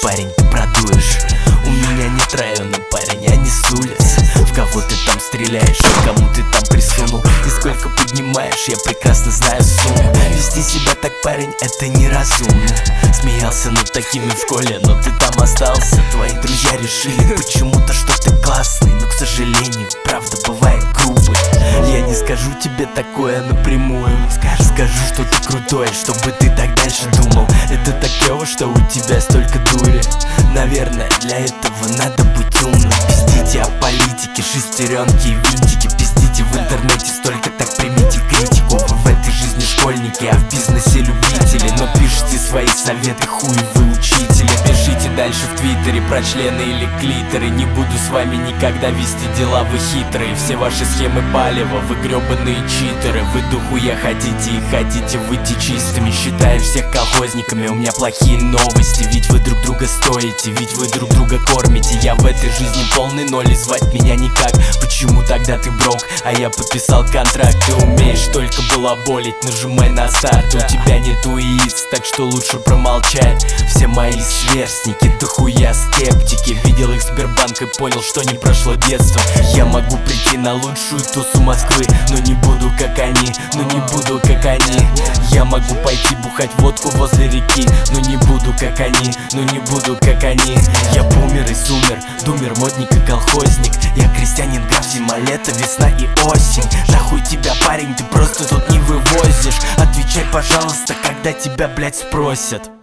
парень, ты продуешь. У меня нет района, парень, я не с улиц. В кого ты там стреляешь, и кому ты там присунул, и сколько поднимаешь, я прекрасно знаю сумму. Вести себя так, парень, это неразумно. Смеялся над такими в школе, но ты там остался. Твои друзья решили почему-то, что ты классный, но, к сожалению, правда бывает грубой. Я не скажу тебе такое напрямую, скажу, что ты крутой, чтобы ты так дальше думал. Это так клево, что у тебя столько дури. Наверное, для этого надо быть умным. Пиздите о политике, шестеренки и винтики. Пиздите в интернете столько, так примите критику. Вы в этой жизни школьники, а в бизнесе любители. Но пишите свои советы, хуй вы учители. Пишите дальше в твиттере про члены или клиторы. Не буду с вами никогда вести дела, вы хитрые. Все ваши схемы палева, вы гребаные читеры. Вы дохуя хотите и хотите выйти чистыми, считая всех колхозниками. У меня плохие новости, ведь вы друг друга стоите, ведь вы друг друга кормите. Я в этой жизни полный ноль, и звать меня никак. Почему тогда ты брок, а я подписал контракт? Ты умеешь только балаболить, нажимай на старт. У тебя нету яиц, так что лучше промолчать. Все мои сверстники, дохуя скептики. Видел их Сбербанк и понял, что не прошло детство. Я могу прийти на лучшую тусу Москвы, но не буду как они, но не буду как они. Я могу пойти бухать водку возле реки, но не буду как они, но не буду как они. Я бумер и зумер, думер, модник и колхозник. Я крестьянин, граф, зима, лето, весна и осень. Нахуй тебя, парень, ты просто тут не вывозишь. Отвечай, пожалуйста, когда тебя, блядь, спросят.